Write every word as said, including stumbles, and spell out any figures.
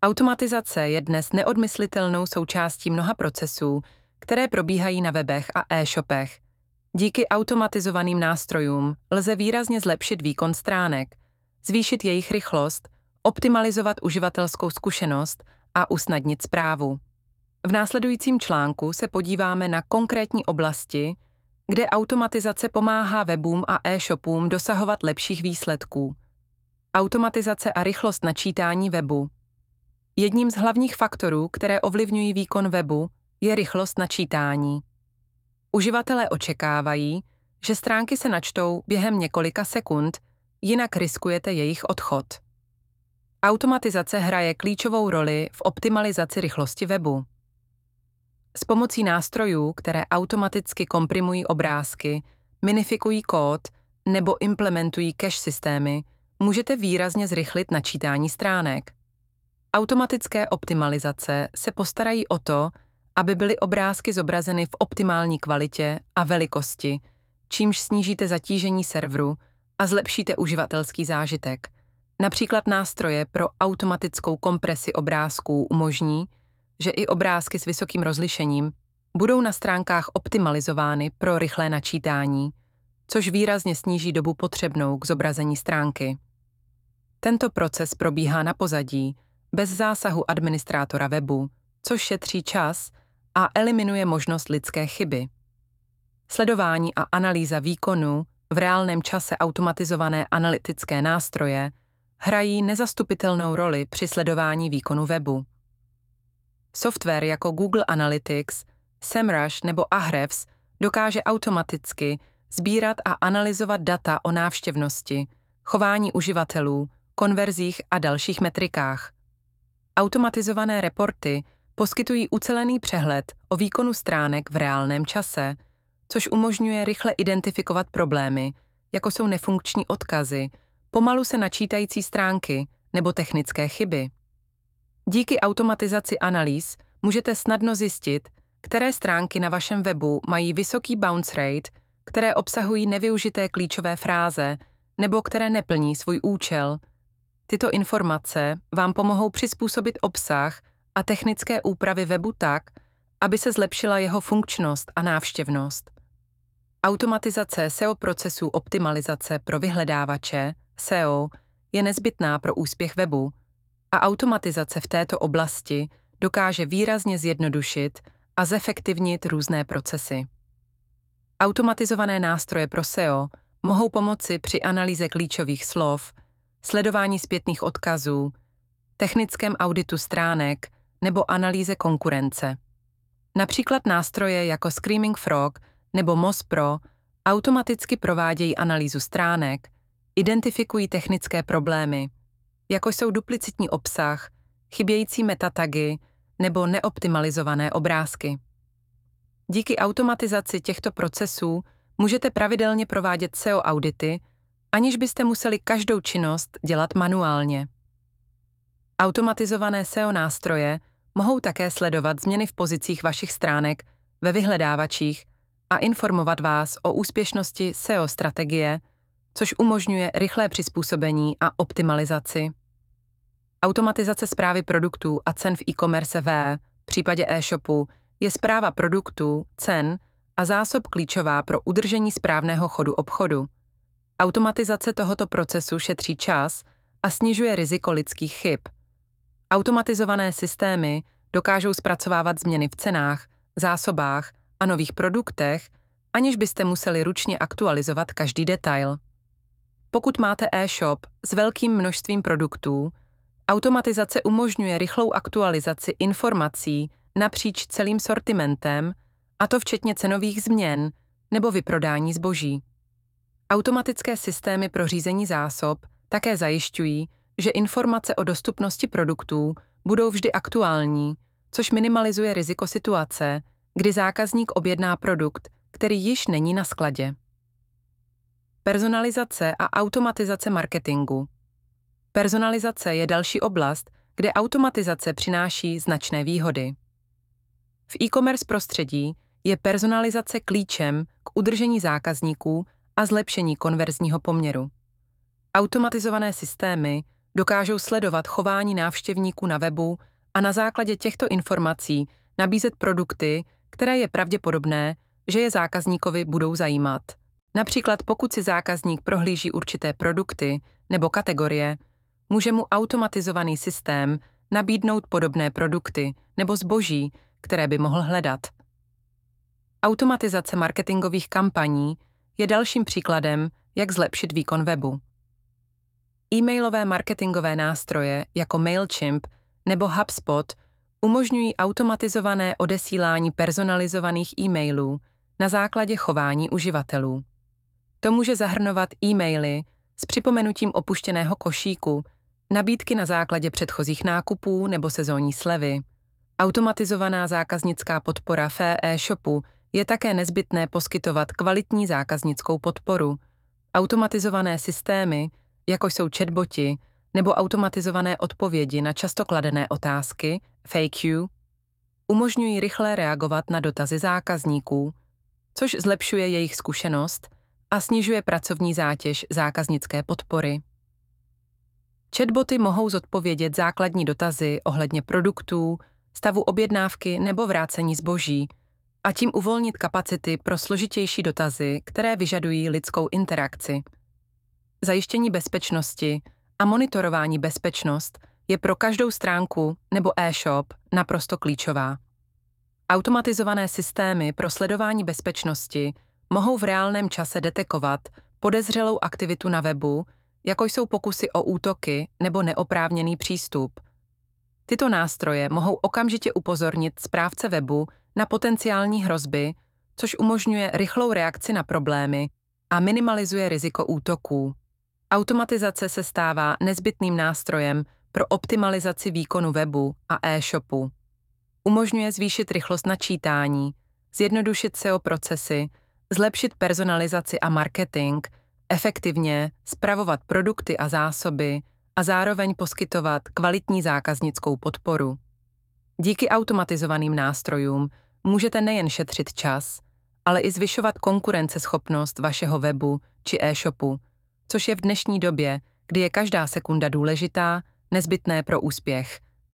Automatizace je dnes neodmyslitelnou součástí mnoha procesů, které probíhají na webech a e-shopech. Díky automatizovaným nástrojům lze výrazně zlepšit výkon stránek, zvýšit jejich rychlost, optimalizovat uživatelskou zkušenost a usnadnit správu. V následujícím článku se podíváme na konkrétní oblasti, kde automatizace pomáhá webům a e-shopům dosahovat lepších výsledků. Automatizace a rychlost načítání webu. Jedním z hlavních faktorů, které ovlivňují výkon webu, je rychlost načítání. Uživatelé očekávají, že stránky se načtou během několika sekund, jinak riskujete jejich odchod. Automatizace hraje klíčovou roli v optimalizaci rychlosti webu. S pomocí nástrojů, které automaticky komprimují obrázky, minifikují kód nebo implementují cache systémy, můžete výrazně zrychlit načítání stránek. Automatické optimalizace se postarají o to, aby byly obrázky zobrazeny v optimální kvalitě a velikosti, čímž snížíte zatížení serveru a zlepšíte uživatelský zážitek. Například nástroje pro automatickou kompresi obrázků umožní, že i obrázky s vysokým rozlišením budou na stránkách optimalizovány pro rychlé načítání, což výrazně sníží dobu potřebnou k zobrazení stránky. Tento proces probíhá na pozadí, bez zásahu administrátora webu, což šetří čas a eliminuje možnost lidské chyby. Sledování a analýza výkonu v reálném čase automatizované analytické nástroje hrají nezastupitelnou roli při sledování výkonu webu. Software jako Google Analytics, SEMrush nebo Ahrefs dokáže automaticky sbírat a analyzovat data o návštěvnosti, chování uživatelů, konverzích a dalších metrikách. Automatizované reporty poskytují ucelený přehled o výkonu stránek v reálném čase, což umožňuje rychle identifikovat problémy, jako jsou nefunkční odkazy, pomalu se načítající stránky nebo technické chyby. Díky automatizaci analýz můžete snadno zjistit, které stránky na vašem webu mají vysoký bounce rate, které obsahují nevyužité klíčové fráze nebo které neplní svůj účel. Tyto informace vám pomohou přizpůsobit obsah a technické úpravy webu tak, aby se zlepšila jeho funkčnost a návštěvnost. Automatizace S E O procesů optimalizace pro vyhledávače, S E O, je nezbytná pro úspěch webu a automatizace v této oblasti dokáže výrazně zjednodušit a zefektivnit různé procesy. Automatizované nástroje pro S E O mohou pomoci při analýze klíčových slov, sledování zpětných odkazů, technickém auditu stránek nebo analýze konkurence. Například nástroje jako Screaming Frog nebo Moz Pro automaticky provádějí analýzu stránek, identifikují technické problémy, jako jsou duplicitní obsah, chybějící metatagy nebo neoptimalizované obrázky. Díky automatizaci těchto procesů můžete pravidelně provádět S E O audity, aniž byste museli každou činnost dělat manuálně. Automatizované S E O nástroje mohou také sledovat změny v pozicích vašich stránek ve vyhledávačích a informovat vás o úspěšnosti S E O strategie, což umožňuje rychlé přizpůsobení a optimalizaci. Automatizace správy produktů a cen v e-commerce v případě e-shopu je správa produktů, cen a zásob klíčová pro udržení správného chodu obchodu. Automatizace tohoto procesu šetří čas a snižuje riziko lidských chyb. Automatizované systémy dokážou zpracovávat změny v cenách, zásobách a nových produktech, aniž byste museli ručně aktualizovat každý detail. Pokud máte e-shop s velkým množstvím produktů, automatizace umožňuje rychlou aktualizaci informací napříč celým sortimentem, a to včetně cenových změn nebo vyprodání zboží. Automatické systémy pro řízení zásob také zajišťují, že informace o dostupnosti produktů budou vždy aktuální, což minimalizuje riziko situace, kdy zákazník objedná produkt, který již není na skladě. Personalizace a automatizace marketingu. Personalizace je další oblast, kde automatizace přináší značné výhody. V e-commerce prostředí je personalizace klíčem k udržení zákazníků a zlepšení konverzního poměru. Automatizované systémy Dokážou sledovat chování návštěvníků na webu a na základě těchto informací nabízet produkty, které je pravděpodobné, že je zákazníkovi budou zajímat. Například pokud si zákazník prohlíží určité produkty nebo kategorie, může mu automatizovaný systém nabídnout podobné produkty nebo zboží, které by mohl hledat. Automatizace marketingových kampaní je dalším příkladem, jak zlepšit výkon webu. E-mailové marketingové nástroje jako Mailchimp nebo HubSpot umožňují automatizované odesílání personalizovaných e-mailů na základě chování uživatelů. To může zahrnovat e-maily s připomenutím opuštěného košíku, nabídky na základě předchozích nákupů nebo sezónní slevy. Automatizovaná zákaznická podpora v e-shopu je také nezbytné poskytovat kvalitní zákaznickou podporu. Automatizované systémy, jako jsou chatboti nebo automatizované odpovědi na často kladené otázky, F A Q, umožňují rychle reagovat na dotazy zákazníků, což zlepšuje jejich zkušenost a snižuje pracovní zátěž zákaznické podpory. Chatboty mohou zodpovědět základní dotazy ohledně produktů, stavu objednávky nebo vrácení zboží a tím uvolnit kapacity pro složitější dotazy, které vyžadují lidskou interakci. Zajištění bezpečnosti a monitorování bezpečnost je pro každou stránku nebo e-shop naprosto klíčová. Automatizované systémy pro sledování bezpečnosti mohou v reálném čase detekovat podezřelou aktivitu na webu, jako jsou pokusy o útoky nebo neoprávněný přístup. Tyto nástroje mohou okamžitě upozornit správce webu na potenciální hrozby, což umožňuje rychlou reakci na problémy a minimalizuje riziko útoků. Automatizace se stává nezbytným nástrojem pro optimalizaci výkonu webu a e-shopu. Umožňuje zvýšit rychlost načítání, zjednodušit S E O procesy, zlepšit personalizaci a marketing, efektivně spravovat produkty a zásoby a zároveň poskytovat kvalitní zákaznickou podporu. Díky automatizovaným nástrojům můžete nejen šetřit čas, ale i zvyšovat konkurenceschopnost vašeho webu či e-shopu, což je v dnešní době, kdy je každá sekunda důležitá, nezbytné pro úspěch.